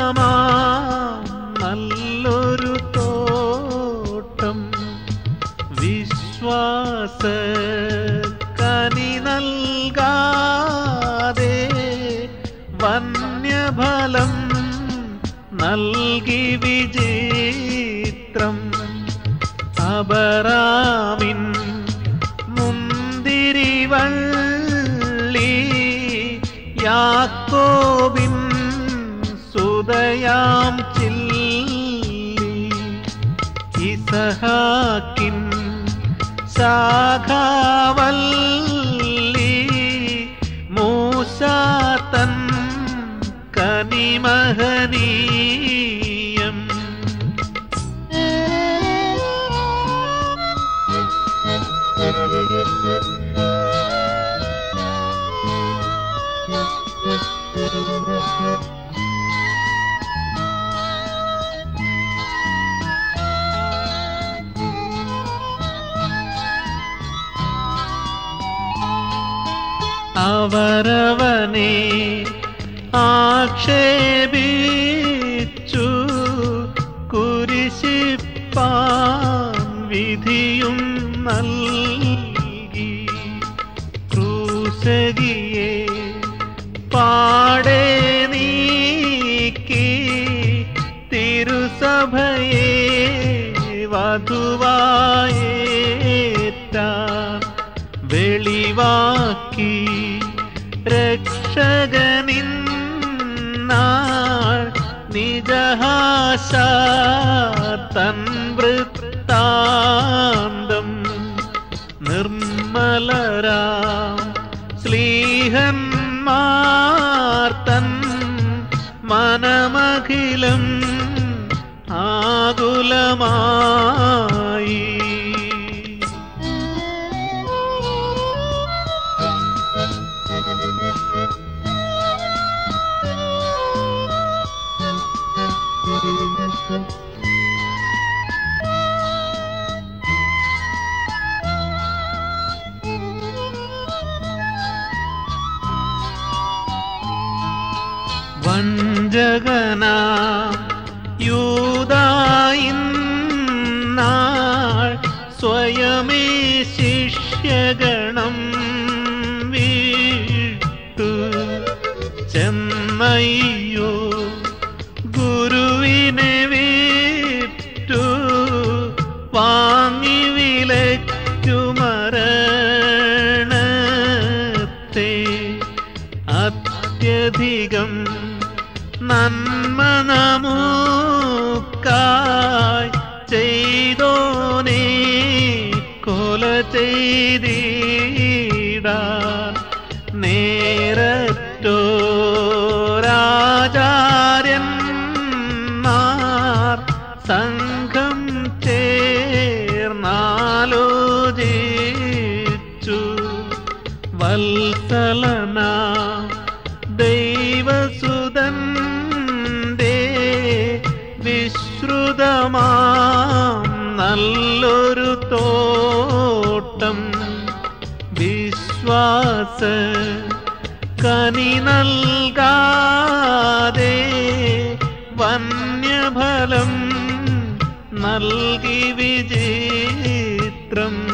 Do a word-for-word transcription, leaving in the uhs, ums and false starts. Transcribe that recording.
നല്ലൊരു തോട്ടം വിശ്വാസ കനി നൽകാതെ വന്യഫലം നൽകി വിചിത്രം അബറാമിൻ മുന്തിരിവള്ളി യാക്കോബിൻ സുദയാം ചില്ലി ഇസഹാക്കിൻ ശാഖാവല്ലി മൂസാ തൻ കനിമഹനീയം അവരവനെ ആക്ഷേപിച്ചു കുരിശിപ്പാൻ വിധിയും നൽകി ക്രൂശകിയെ പാടെ നീക്കി തിരുസഭയെ വധുവായേറ്റാൻ വെളിവാക്കി രക്ഷകനിന്നാൾ നിജഹാശ തൻ വൃത്താന്തം നിർമ്മലരാം ശ്ലീഹന്മാർ തൻ മനമഖിലം ആകുലമായി വഞ്ചകനാ യൂദായിന്നാൾ സ്വയമേ ശിഷ്യഗണം വിട്ടു ചെന്നയ്യോ ഗുരുവിനെ വിറ്റു വാങ്ങി വിലയ്ക്കു മരണത്തെ അത്യധികം നന്മ നമുക്കായി ചെയ്തോനെ കൊല ചെയ്തിടാൻ നേരത്തോരാചാര്യന്മാർ സംഘം ചേർന്നാലോചിച്ചു വത്സലന ദൈവസുതൻ വിശ്രുതമാം നല്ലൊരു തോട്ടം വിശ്വാസ കനി നൽകാതെ വന്യഫലം നൽകി വിചിത്രം